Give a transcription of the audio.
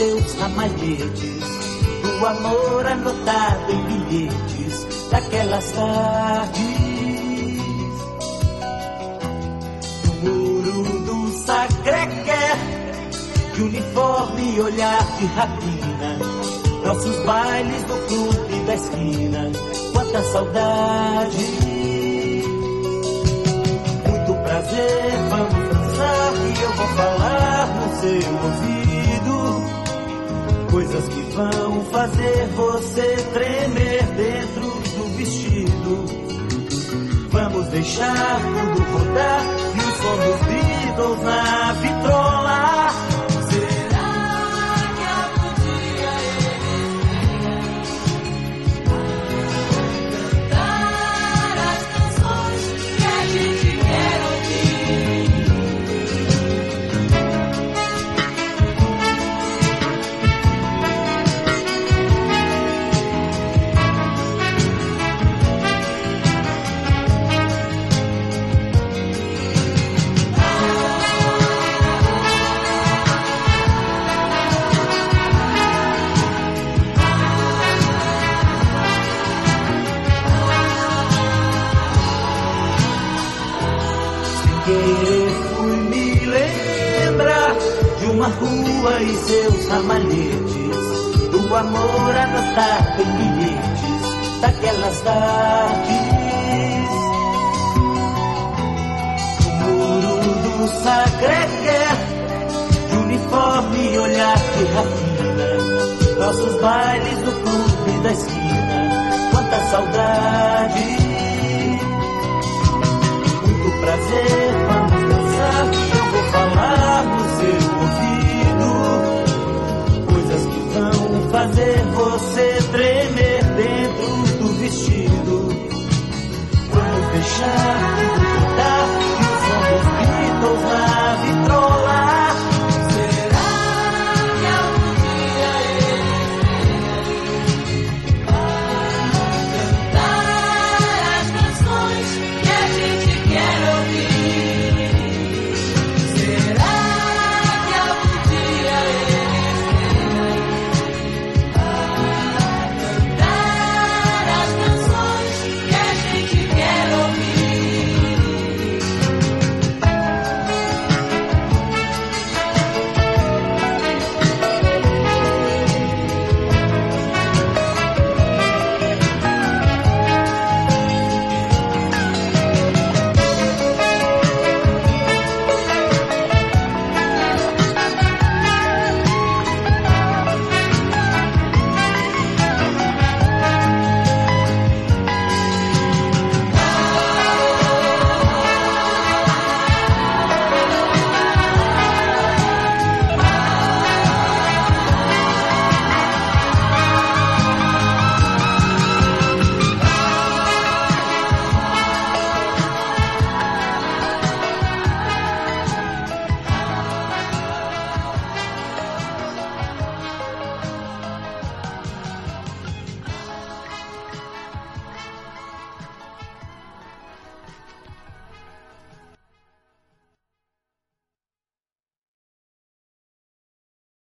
seus ramalhetes, do amor anotado em bilhetes daquelas tardes. No muro do Sacré-Cœur, de uniforme e olhar de rapina, nossos bailes no clube da esquina, quanta saudade. Muito prazer, vamos dançar e eu vou falar no seu ouvido coisas que vão fazer você tremer dentro do vestido. Vamos deixar tudo rodar e o som dos Beatles na vitrola. Fui me lembrar de uma rua e seus ramalhetes, do amor anotado em bilhetes daquelas tardes. No muro do Sacré-Cœur, de uniforme e olhar de rapina, nossos bailes no clube da esquina, quanta saudade. Prazer, vamos dançar, eu vou falar no seu ouvido coisas que vão fazer você tremer dentro do vestido. Vamos deixar